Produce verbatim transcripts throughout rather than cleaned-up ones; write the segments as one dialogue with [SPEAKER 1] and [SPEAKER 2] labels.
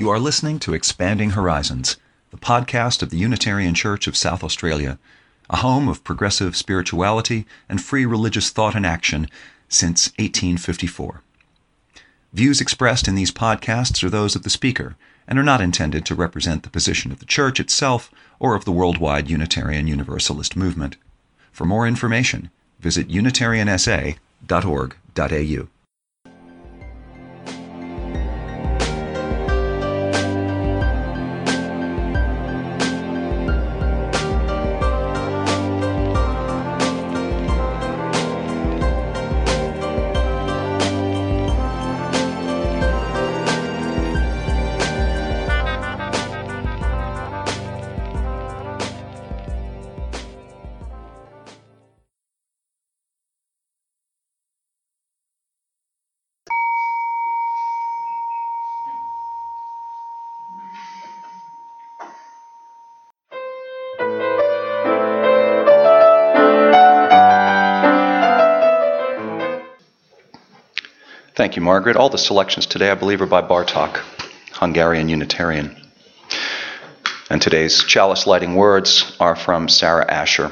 [SPEAKER 1] You are listening to Expanding Horizons, the podcast of the Unitarian Church of South Australia, a home of progressive spirituality and free religious thought and action since eighteen fifty-four. Views expressed in these podcasts are those of the speaker and are not intended to represent the position of the Church itself or of the worldwide Unitarian Universalist movement. For more information, visit unitarian s a dot org dot a u. Thank you, Margaret. All the selections today, I believe, are by Bartok, Hungarian Unitarian. And today's chalice lighting words are from Sarah Asher.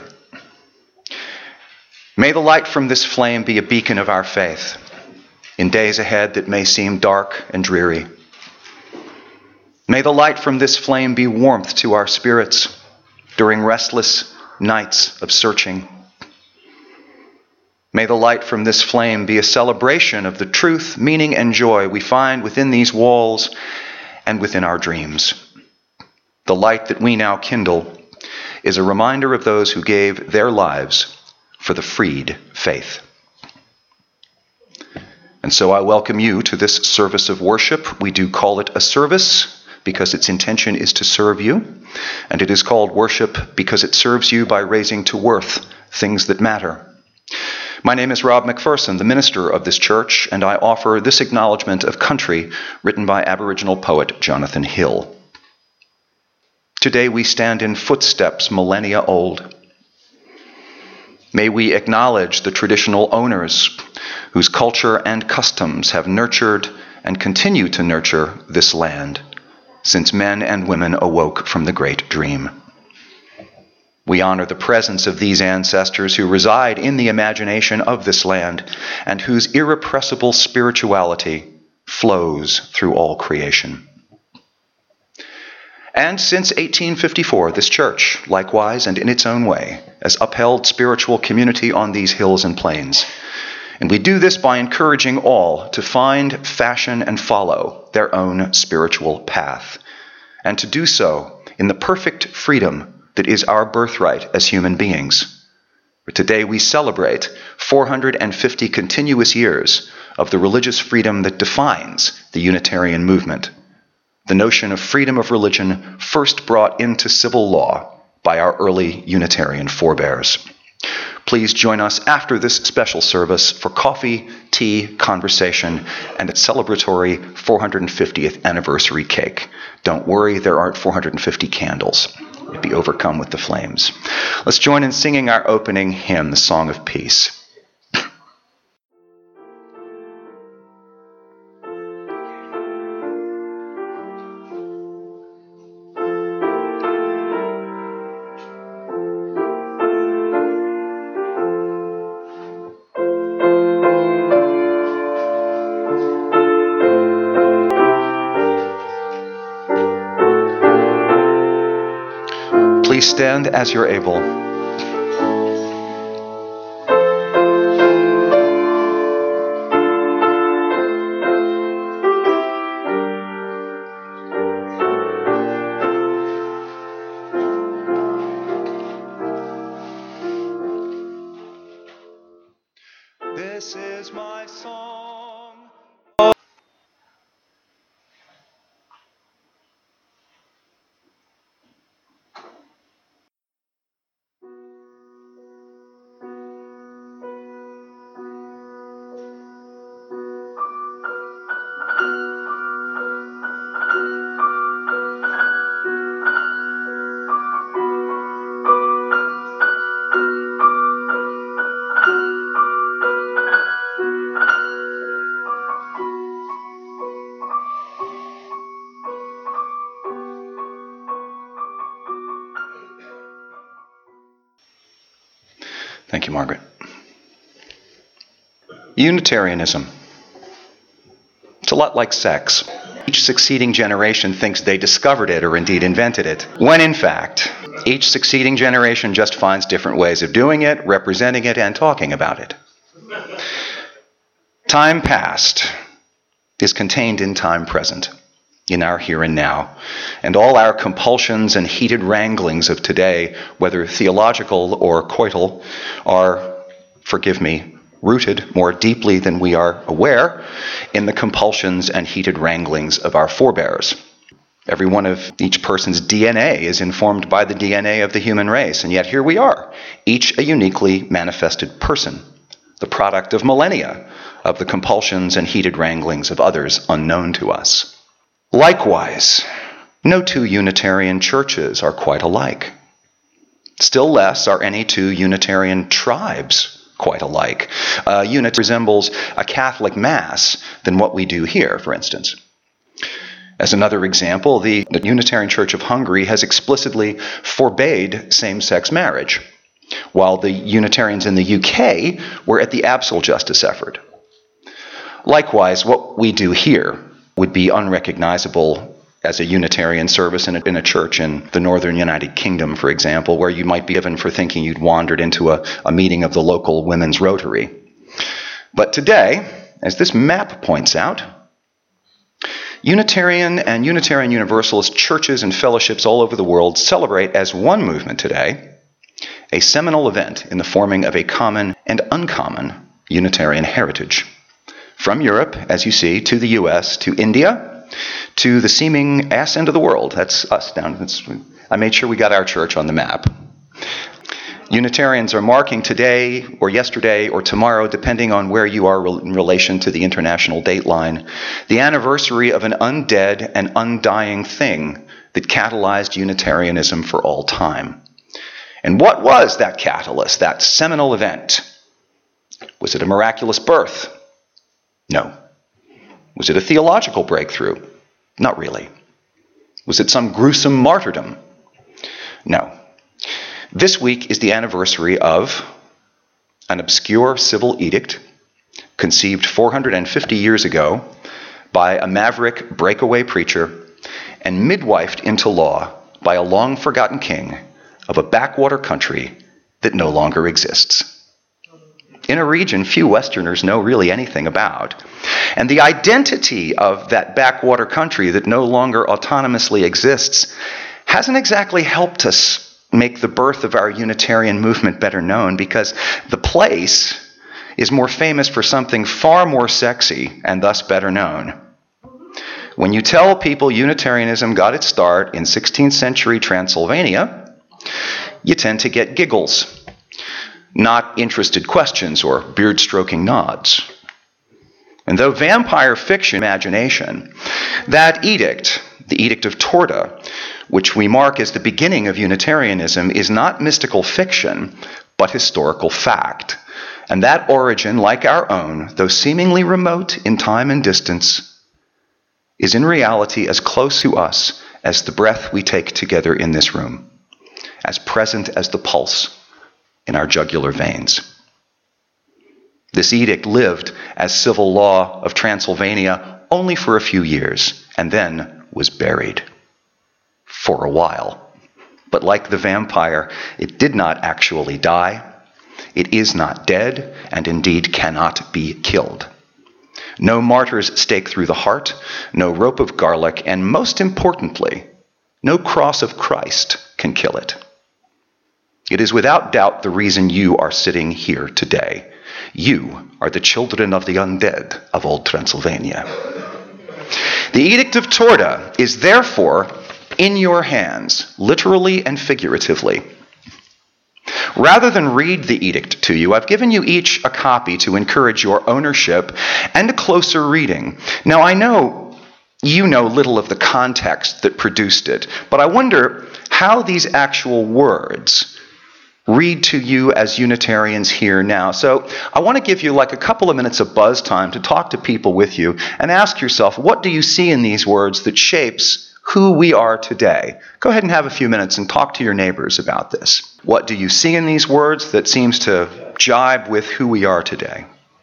[SPEAKER 1] May the light from this flame be a beacon of our faith in days ahead that may seem dark and dreary. May the light from this flame be warmth to our spirits during restless nights of searching. May the light from this flame be a celebration of the truth, meaning, and joy we find within these walls and within our dreams. The light that we now kindle is a reminder of those who gave their lives for the freed faith. And so I welcome you to this service of worship. We do call it a service because its intention is to serve you, and it is called worship because it serves you by raising to worth things that matter. My name is Rob McPherson, the minister of this church, and I offer this acknowledgement of country written by Aboriginal poet Jonathan Hill. Today we stand in footsteps millennia old. May we acknowledge the traditional owners whose culture and customs have nurtured and continue to nurture this land since men and women awoke from the great dream. We honor the presence of these ancestors who reside in the imagination of this land and whose irrepressible spirituality flows through all creation. And since eighteen fifty-four, this church, likewise and in its own way, has upheld spiritual community on these hills and plains. And we do this by encouraging all to find, fashion, and follow their own spiritual path, and to do so in the perfect freedom that is our birthright as human beings. Today we celebrate four hundred fifty continuous years of the religious freedom that defines the Unitarian movement, the notion of freedom of religion first brought into civil law by our early Unitarian forebears. Please join us after this special service for coffee, tea, conversation, and a celebratory four hundred fiftieth anniversary cake. Don't worry, there aren't four hundred fifty candles. You'd be overcome with the flames. Let's join in singing our opening hymn, the Song of Peace. Please stand as you're able. This is my song. Thank you, Margaret. Unitarianism. It's a lot like sex. Each succeeding generation thinks they discovered it or indeed invented it, when in fact, each succeeding generation just finds different ways of doing it, representing it, and talking about it. Time past is contained in time present, in our here and now, and all our compulsions and heated wranglings of today, whether theological or coital, are, forgive me, rooted more deeply than we are aware in the compulsions and heated wranglings of our forebears. Every one of each person's D N A is informed by the D N A of the human race, and yet here we are, each a uniquely manifested person, the product of millennia of the compulsions and heated wranglings of others unknown to us. Likewise, no two Unitarian churches are quite alike. Still less are any two Unitarian tribes quite alike. Uh, unit resembles a Catholic Mass than what we do here, for instance. As another example, the, the Unitarian Church of Hungary has explicitly forbade same-sex marriage, while the Unitarians in the U K were at the absolute justice effort. Likewise, what we do here would be unrecognizable as a Unitarian service in a, in a church in the northern United Kingdom, for example, where you might be given for thinking you'd wandered into a, a meeting of the local women's Rotary. But today, as this map points out, Unitarian and Unitarian Universalist churches and fellowships all over the world celebrate as one movement today a seminal event in the forming of a common and uncommon Unitarian heritage. From Europe, as you see, to the U S, to India, to the seeming ass end of the world. That's us down. That's, I made sure we got our church on the map. Unitarians are marking today or yesterday or tomorrow, depending on where you are in relation to the international dateline, the anniversary of an undead and undying thing that catalyzed Unitarianism for all time. And what was that catalyst, that seminal event? Was it a miraculous birth? No. Was it a theological breakthrough? Not really. Was it some gruesome martyrdom? No. This week is the anniversary of an obscure civil edict conceived four hundred fifty years ago by a maverick breakaway preacher and midwifed into law by a long-forgotten king of a backwater country that no longer exists. In a region few Westerners know really anything about. And the identity of that backwater country that no longer autonomously exists hasn't exactly helped us make the birth of our Unitarian movement better known, because the place is more famous for something far more sexy and thus better known. When you tell people Unitarianism got its start in sixteenth century Transylvania, you tend to get giggles, not interested questions or beard-stroking nods. And though vampire fiction imagination, that edict, the Edict of Torda, which we mark as the beginning of Unitarianism, is not mystical fiction, but historical fact. And that origin, like our own, though seemingly remote in time and distance, is in reality as close to us as the breath we take together in this room, as present as the pulse in our jugular veins. This edict lived as civil law of Transylvania only for a few years, and then was buried for a while. But like the vampire, it did not actually die. It is not dead, and indeed cannot be killed. No martyr's stake through the heart, no rope of garlic, and most importantly, no cross of Christ can kill it. It is without doubt the reason you are sitting here today. You are the children of the undead of old Transylvania. The Edict of Torda is therefore in your hands, literally and figuratively. Rather than read the edict to you, I've given you each a copy to encourage your ownership and a closer reading. Now, I know you know little of the context that produced it, but I wonder how these actual words read to you as Unitarians here now. So I want to give you like a couple of minutes of buzz time to talk to people with you and ask yourself, what do you see in these words that shapes who we are today. Go ahead and have a few minutes and talk to your neighbors about this. What do you see in these words that seems to jibe with who we are today?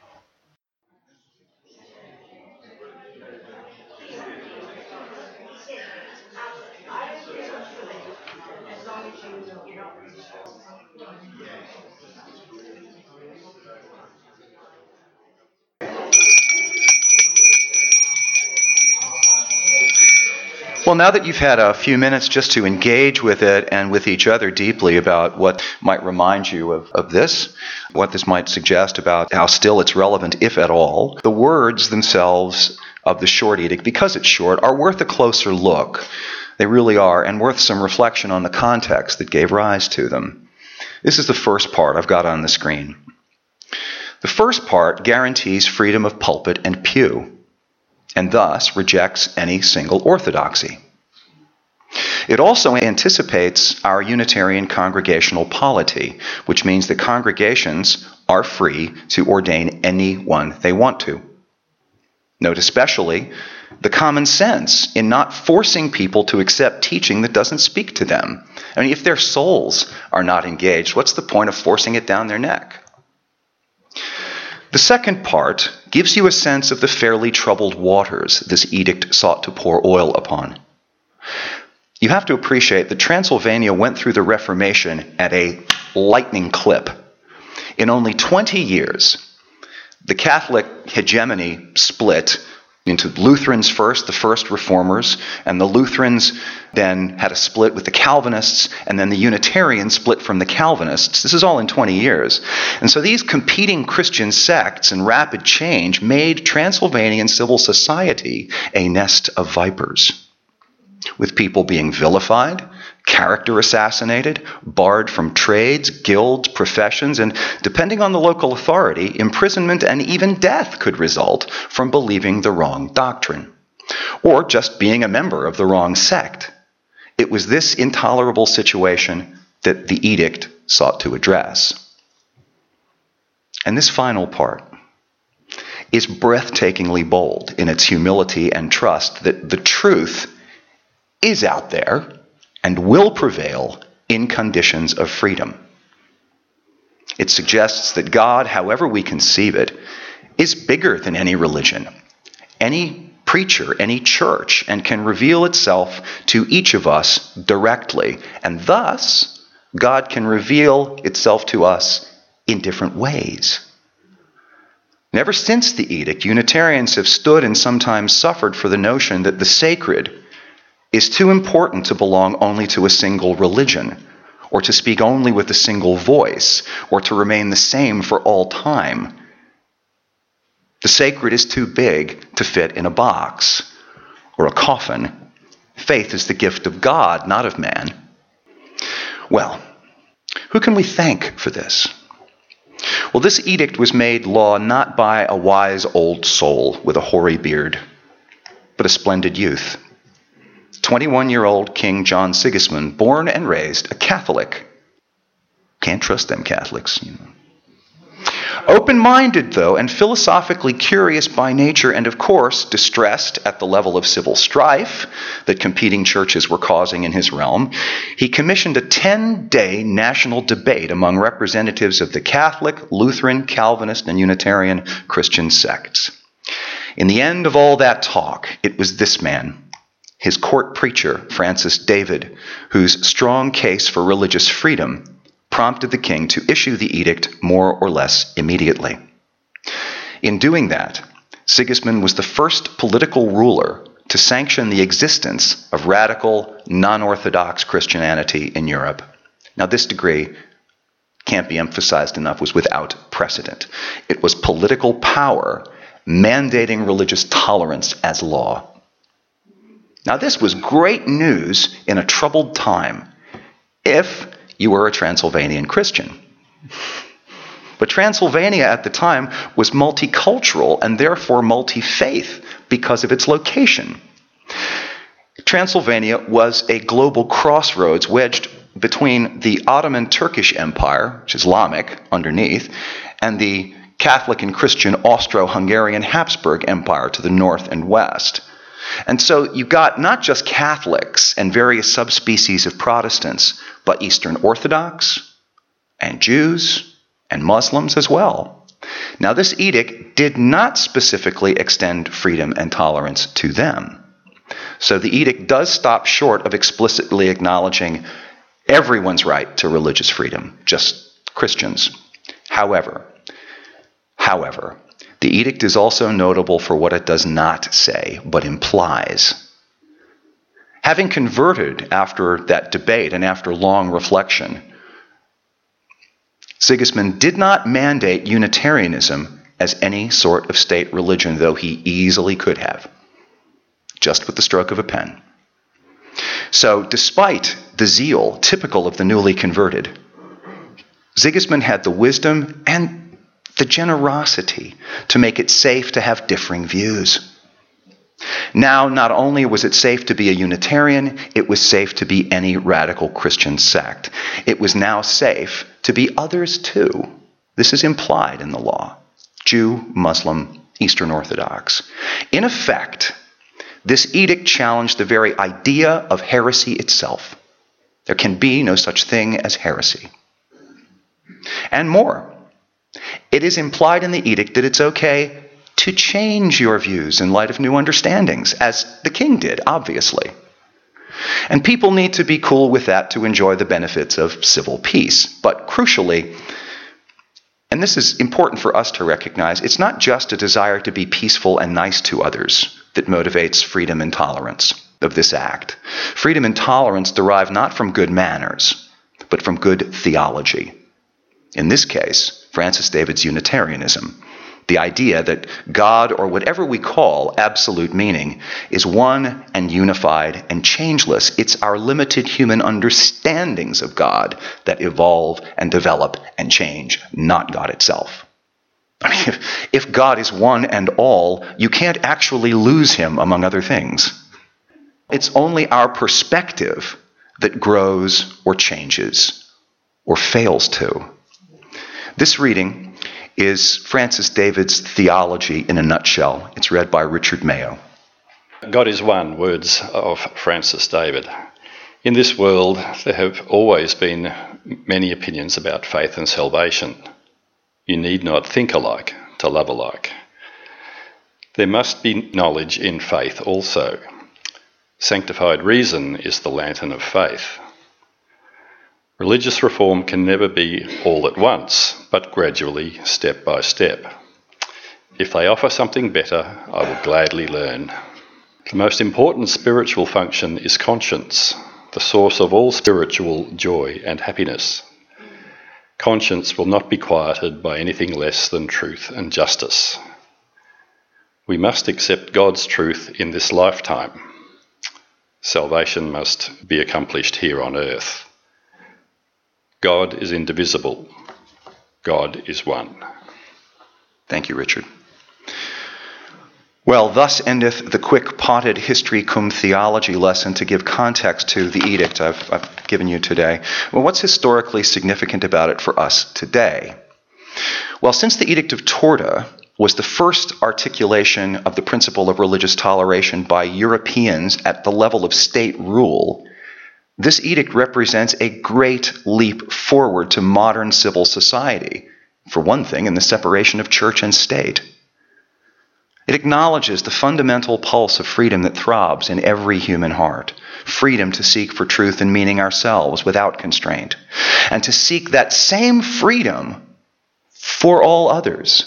[SPEAKER 1] Well, now that you've had a few minutes just to engage with it and with each other deeply about what might remind you of, of this, what this might suggest about how still it's relevant, if at all, the words themselves of the short edict, because it's short, are worth a closer look. They really are, and worth some reflection on the context that gave rise to them. This is the first part I've got on the screen. The first part guarantees freedom of pulpit and pew, and thus rejects any single orthodoxy. It also anticipates our Unitarian congregational polity, which means that congregations are free to ordain anyone they want to. Note especially the common sense in not forcing people to accept teaching that doesn't speak to them. I mean, if their souls are not engaged, what's the point of forcing it down their neck? The second part gives you a sense of the fairly troubled waters this edict sought to pour oil upon. You have to appreciate that Transylvania went through the Reformation at a lightning clip. In only twenty years, the Catholic hegemony split into Lutherans first, the first reformers, and the Lutherans then had a split with the Calvinists, and then the Unitarians split from the Calvinists. This is all in twenty years. And so these competing Christian sects and rapid change made Transylvanian civil society a nest of vipers, with people being vilified, character assassinated, barred from trades, guilds, professions, and depending on the local authority, imprisonment and even death could result from believing the wrong doctrine, or just being a member of the wrong sect. It was this intolerable situation that the edict sought to address. And this final part is breathtakingly bold in its humility and trust that the truth is out there and will prevail in conditions of freedom. It suggests that God, however we conceive it, is bigger than any religion, any preacher, any church, and can reveal itself to each of us directly. And thus, God can reveal itself to us in different ways. And ever since the edict, Unitarians have stood and sometimes suffered for the notion that the sacred is too important to belong only to a single religion, or to speak only with a single voice, or to remain the same for all time. The sacred is too big to fit in a box or a coffin. Faith is the gift of God, not of man. Well, who can we thank for this? Well, this edict was made law not by a wise old soul with a hoary beard, but a splendid youth. twenty-one-year-old King John Sigismund, born and raised a Catholic. Can't trust them Catholics, you know. Open-minded, though, and philosophically curious by nature, and of course distressed at the level of civil strife that competing churches were causing in his realm, he commissioned a ten-day national debate among representatives of the Catholic, Lutheran, Calvinist, and Unitarian Christian sects. In the end of all that talk, it was this man, his court preacher, Francis David, whose strong case for religious freedom prompted the king to issue the edict more or less immediately. In doing that, Sigismund was the first political ruler to sanction the existence of radical, non-Orthodox Christianity in Europe. Now, this degree, can't be emphasized enough, was without precedent. It was political power mandating religious tolerance as law. Now, this was great news in a troubled time, if you were a Transylvanian Christian. But Transylvania at the time was multicultural and therefore multi-faith because of its location. Transylvania was a global crossroads wedged between the Ottoman Turkish Empire, which is Islamic underneath, and the Catholic and Christian Austro-Hungarian Habsburg Empire to the north and west. And so you got not just Catholics and various subspecies of Protestants, but Eastern Orthodox and Jews and Muslims as well. Now, this edict did not specifically extend freedom and tolerance to them. So the edict does stop short of explicitly acknowledging everyone's right to religious freedom, just Christians. However, however, the edict is also notable for what it does not say, but implies. Having converted after that debate and after long reflection, Sigismund did not mandate Unitarianism as any sort of state religion, though he easily could have, just with the stroke of a pen. So, despite the zeal typical of the newly converted, Sigismund had the wisdom and the generosity to make it safe to have differing views. Now, not only was it safe to be a Unitarian, it was safe to be any radical Christian sect. It was now safe to be others too. This is implied in the law. Jew, Muslim, Eastern Orthodox. In effect, this edict challenged the very idea of heresy itself. There can be no such thing as heresy. And more, it is implied in the edict that it's okay to change your views in light of new understandings, as the king did, obviously. And people need to be cool with that to enjoy the benefits of civil peace. But crucially, and this is important for us to recognize, it's not just a desire to be peaceful and nice to others that motivates freedom and tolerance of this act. Freedom and tolerance derive not from good manners, but from good theology. In this case, Francis David's Unitarianism. The idea that God, or whatever we call absolute meaning, is one and unified and changeless. It's our limited human understandings of God that evolve and develop and change, not God itself. I mean, if, if God is one and all, you can't actually lose him among other things. It's only our perspective that grows or changes or fails to. This reading is Francis David's theology in a nutshell. It's read by Richard Mayo.
[SPEAKER 2] God is one, words of Francis David. In this world, there have always been many opinions about faith and salvation. You need not think alike to love alike. There must be knowledge in faith also. Sanctified reason is the lantern of faith. Religious reform can never be all at once, but gradually, step by step. If they offer something better, I will gladly learn. The most important spiritual function is conscience, the source of all spiritual joy and happiness. Conscience will not be quieted by anything less than truth and justice. We must accept God's truth in this lifetime. Salvation must be accomplished here on earth. God is indivisible. God is one.
[SPEAKER 1] Thank you, Richard. Well, thus endeth the quick potted history cum theology lesson to give context to the edict I've, I've given you today. Well, what's historically significant about it for us today? Well, since the Edict of Torda was the first articulation of the principle of religious toleration by Europeans at the level of state rule, this edict represents a great leap forward to modern civil society, for one thing, in the separation of church and state. It acknowledges the fundamental pulse of freedom that throbs in every human heart, freedom to seek for truth and meaning ourselves without constraint, and to seek that same freedom for all others.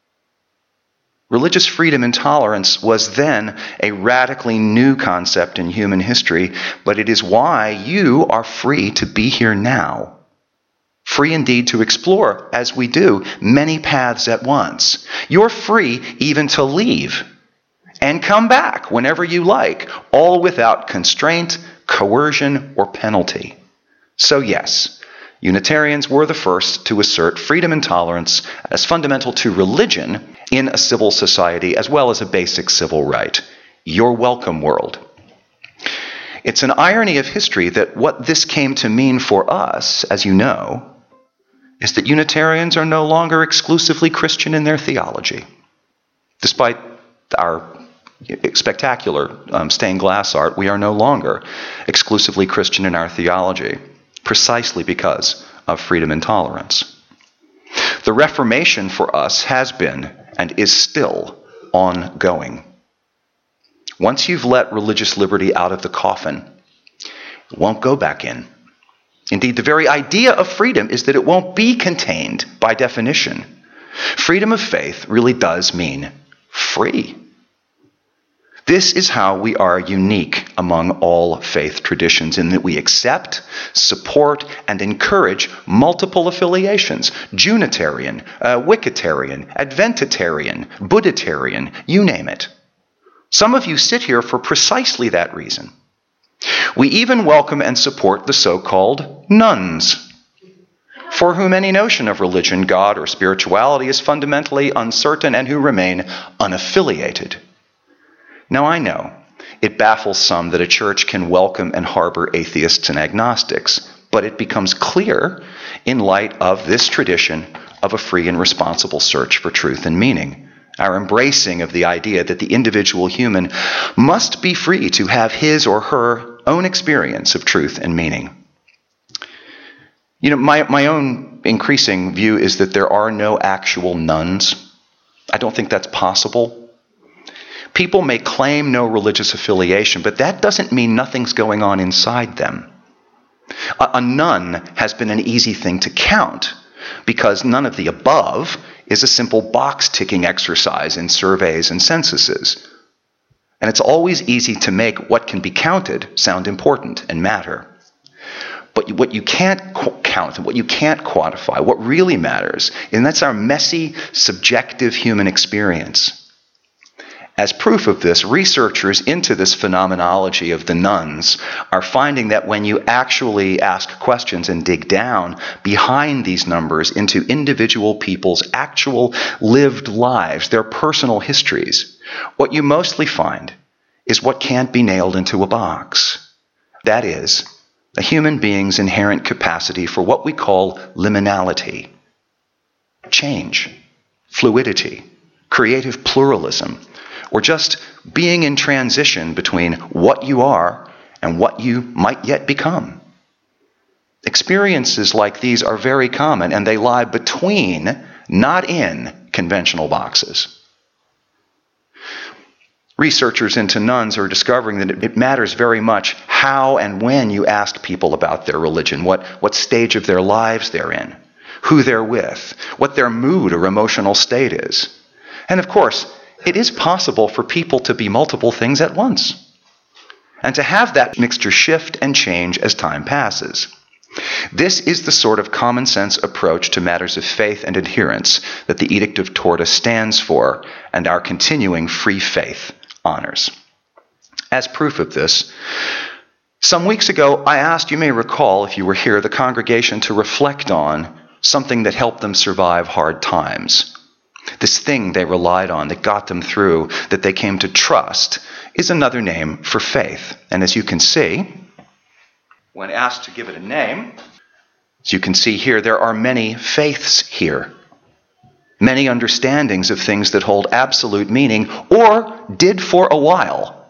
[SPEAKER 1] Religious freedom and tolerance was then a radically new concept in human history, but it is why you are free to be here now. Free indeed to explore, as we do, many paths at once. You're free even to leave and come back whenever you like, all without constraint, coercion, or penalty. So yes, Unitarians were the first to assert freedom and tolerance as fundamental to religion in a civil society, as well as a basic civil right. You're welcome, world. It's an irony of history that what this came to mean for us, as you know, is that Unitarians are no longer exclusively Christian in their theology. Despite our spectacular um, stained glass art, we are no longer exclusively Christian in our theology, precisely because of freedom and tolerance. The Reformation for us has been and is still ongoing. Once you've let religious liberty out of the coffin, it won't go back in. Indeed, the very idea of freedom is that it won't be contained by definition. Freedom of faith really does mean free. This is how we are unique among all faith traditions, in that we accept, support, and encourage multiple affiliations. Junitarian, uh, Wicketarian, Adventitarian, Buddhitarian, you name it. Some of you sit here for precisely that reason. We even welcome and support the so-called nuns, for whom any notion of religion, God, or spirituality is fundamentally uncertain and who remain unaffiliated. Now I know it baffles some that a church can welcome and harbor atheists and agnostics, but it becomes clear in light of this tradition of a free and responsible search for truth and meaning, our embracing of the idea that the individual human must be free to have his or her own experience of truth and meaning. You know, my, my own increasing view is that there are no actual nuns. I don't think that's possible. People may claim no religious affiliation, but that doesn't mean nothing's going on inside them. A, a nun has been an easy thing to count, because none of the above is a simple box-ticking exercise in surveys and censuses. And it's always easy to make what can be counted sound important and matter. But what you can't qu- count and what you can't quantify, what really matters, and that's our messy, subjective human experience. As proof of this, researchers into this phenomenology of the nuns are finding that when you actually ask questions and dig down behind these numbers into individual people's actual lived lives, their personal histories, what you mostly find is what can't be nailed into a box. That is, a human being's inherent capacity for what we call liminality, change, fluidity, creative pluralism, or just being in transition between what you are and what you might yet become. Experiences like these are very common, and they lie between, not in, conventional boxes. Researchers into nuns are discovering that it matters very much how and when you ask people about their religion, what, what stage of their lives they're in, who they're with, what their mood or emotional state is. And of course, it is possible for people to be multiple things at once, and to have that mixture shift and change as time passes. This is the sort of common sense approach to matters of faith and adherence that the Edict of Torda stands for, and our continuing free faith honors. As proof of this, some weeks ago I asked, you may recall if you were here, the congregation to reflect on something that helped them survive hard times. This thing they relied on that got them through, that they came to trust, is another name for faith. And as you can see, when asked to give it a name, as you can see here, there are many faiths here. Many understandings of things that hold absolute meaning, or did for a while.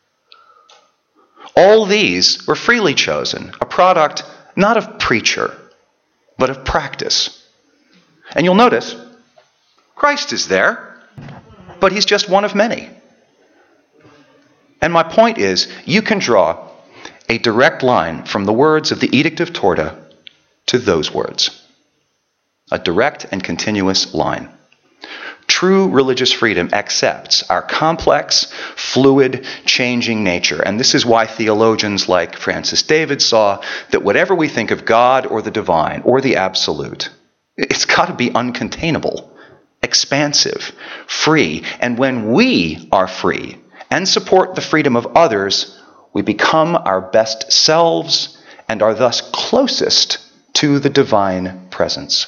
[SPEAKER 1] All these were freely chosen, a product not of preacher, but of practice. And you'll notice, Christ is there, but he's just one of many. And my point is, you can draw a direct line from the words of the Edict of Torda to those words. A direct and continuous line. True religious freedom accepts our complex, fluid, changing nature. And this is why theologians like Francis David saw that whatever we think of God or the divine or the absolute, it's got to be uncontainable, expansive, free. And when we are free and support the freedom of others, we become our best selves and are thus closest to the divine presence.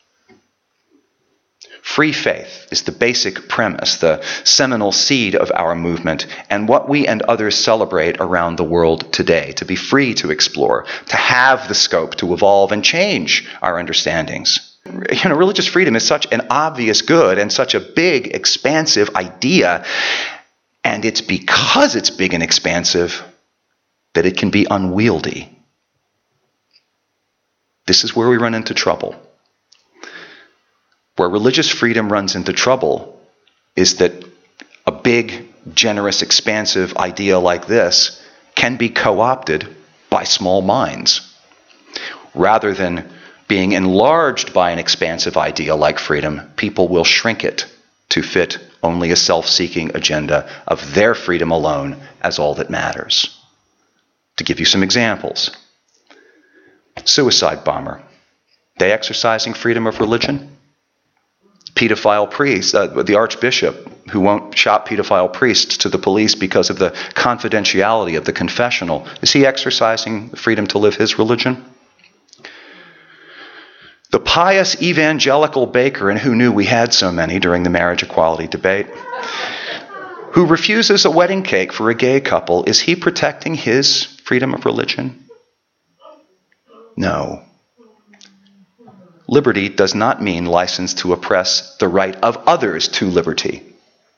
[SPEAKER 1] Free faith is the basic premise, the seminal seed of our movement, and what we and others celebrate around the world today, to be free to explore, to have the scope to evolve and change our understandings. You know, religious freedom is such an obvious good and such a big, expansive idea, And it's because it's big and expansive that it can be unwieldy. This is where we run into trouble. Where religious freedom runs into trouble is that a big, generous, expansive idea like this can be co-opted by small minds. Rather than being enlarged by an expansive idea like freedom, people will shrink it to fit only a self-seeking agenda of their freedom alone as all that matters. To give you some examples. Suicide bomber. They exercising freedom of religion? Pedophile priest, uh, the archbishop who won't shop pedophile priests to the police because of the confidentiality of the confessional, is he exercising the freedom to live his religion? The pious evangelical baker, and who knew we had so many during the marriage equality debate, who refuses a wedding cake for a gay couple, is he protecting his freedom of religion? No. Liberty does not mean license to oppress the right of others to liberty.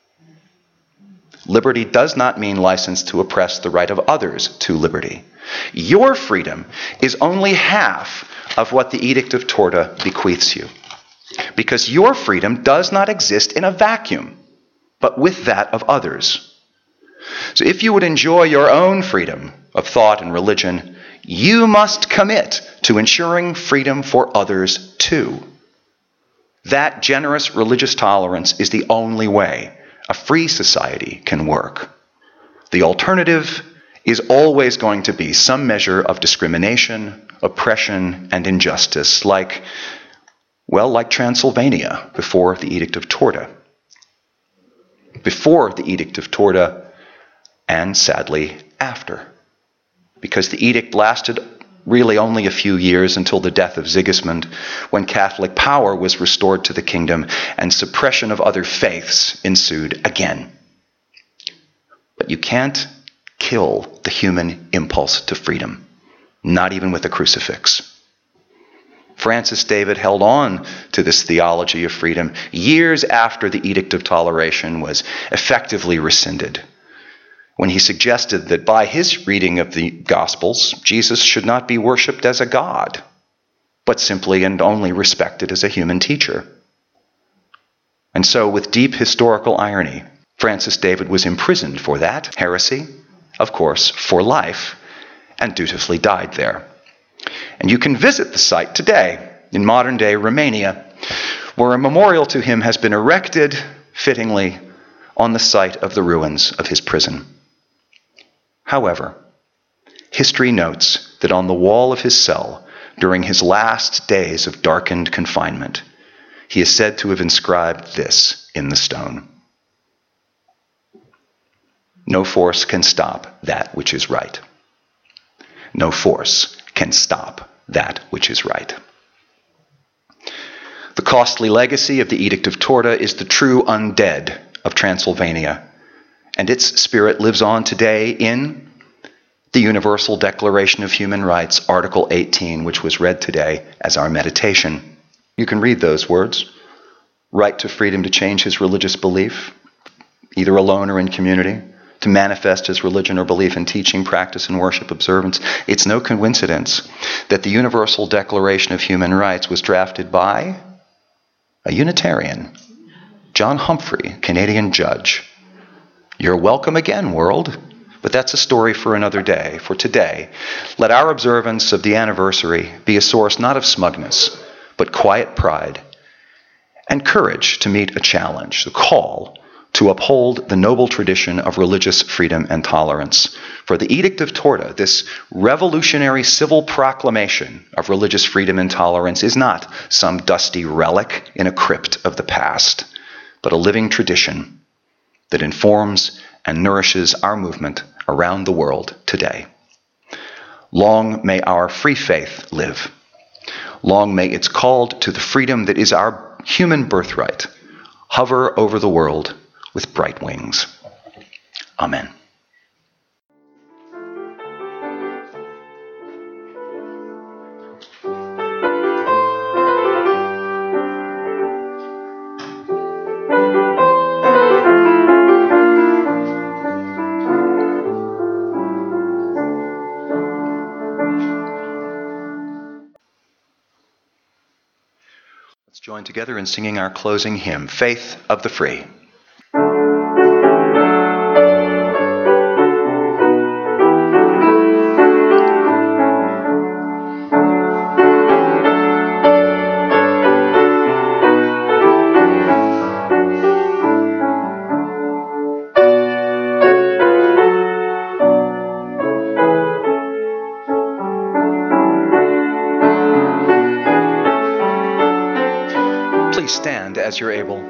[SPEAKER 1] Liberty does not mean license to oppress the right of others to liberty. Your freedom is only half of what the Edict of Torda bequeaths you. Because your freedom does not exist in a vacuum, but with that of others. So if you would enjoy your own freedom of thought and religion, you must commit to ensuring freedom for others too. That generous religious tolerance is the only way a free society can work. The alternative is always going to be some measure of discrimination, oppression, and injustice, like, well, like Transylvania before the Edict of Torda. Before the Edict of Torda, and sadly, after. Because the edict lasted really only a few years until the death of Sigismund, when Catholic power was restored to the kingdom and suppression of other faiths ensued again. But you can't kill the human impulse to freedom, not even with a crucifix. Francis David held on to this theology of freedom years after the Edict of Toleration was effectively rescinded, when he suggested that by his reading of the Gospels, Jesus should not be worshipped as a god, but simply and only respected as a human teacher. And so, with deep historical irony, Francis David was imprisoned for that heresy, of course, for life, and dutifully died there. And you can visit the site today in modern-day Romania, where a memorial to him has been erected, fittingly, on the site of the ruins of his prison. However, history notes that on the wall of his cell, during his last days of darkened confinement, he is said to have inscribed this in the stone: "No force can stop that which is right. No force can stop that which is right." The costly legacy of the Edict of Torda is the true undead of Transylvania, and its spirit lives on today in the Universal Declaration of Human Rights, Article eighteen, which was read today as our meditation. You can read those words: right to freedom to change his religious belief, either alone or in community, to manifest his religion or belief in teaching, practice, and worship observance. It's no coincidence that the Universal Declaration of Human Rights was drafted by a Unitarian, John Humphrey, Canadian judge. You're welcome again, world. But that's a story for another day. For today, let our observance of the anniversary be a source not of smugness, but quiet pride and courage to meet a challenge, the call to uphold the noble tradition of religious freedom and tolerance. For the Edict of Torda, this revolutionary civil proclamation of religious freedom and tolerance, is not some dusty relic in a crypt of the past, but a living tradition that informs and nourishes our movement around the world today. Long may our free faith live. Long may its call to the freedom that is our human birthright hover over the world with bright wings. Amen. Let's join together in singing our closing hymn, Faith of the Free. Stand as you're able.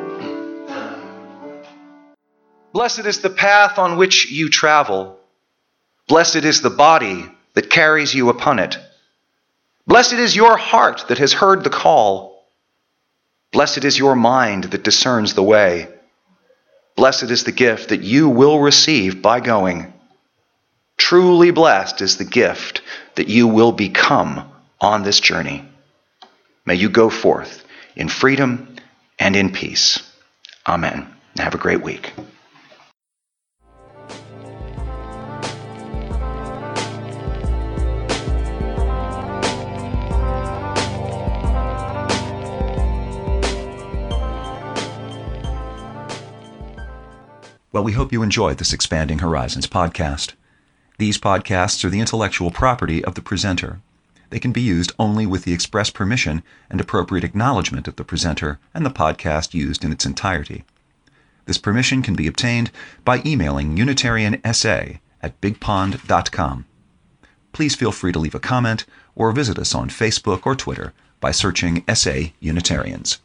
[SPEAKER 1] Blessed is the path on which you travel. Blessed is the body that carries you upon it. Blessed is your heart that has heard the call. Blessed is your mind that discerns the way. Blessed is the gift that you will receive by going. Truly blessed is the gift that you will become on this journey. May you go forth in freedom and in peace. Amen. Have a great week. Well, we hope you enjoyed this Expanding Horizons podcast. These podcasts are the intellectual property of the presenter. They can be used only with the express permission and appropriate acknowledgement of the presenter and the podcast used in its entirety. This permission can be obtained by emailing unitariansa at big pond dot com. Please feel free to leave a comment or visit us on Facebook or Twitter by searching S A Unitarians.